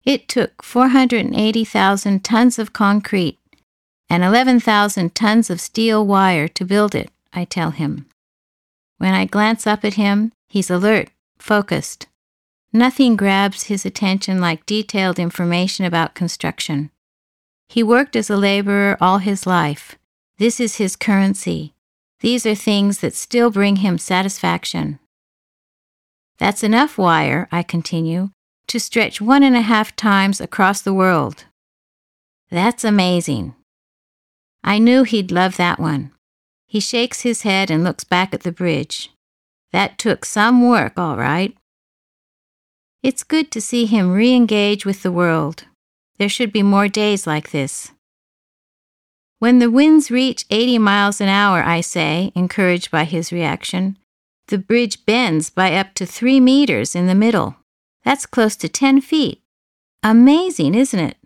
It took 480,000 tons of concrete and 11,000 tons of steel wire to build it, I tell him. When I glance up at him, he's alert, focused. Nothing grabs his attention like detailed information about construction. He worked as a laborer all his life. This is his currency. These are things that still bring him satisfaction. That's enough wire, I continue, to stretch 1.5 times across the world. That's amazing. I knew he'd love that one. He shakes his head and looks back at the bridge. That took some work, all right. It's good to see him re-engage with the world. There should be more days like this. When the winds reach 80 miles an hour, I say, encouraged by his reaction, the bridge bends by up to 3 meters in the middle. That's close to 10 feet. Amazing, isn't it?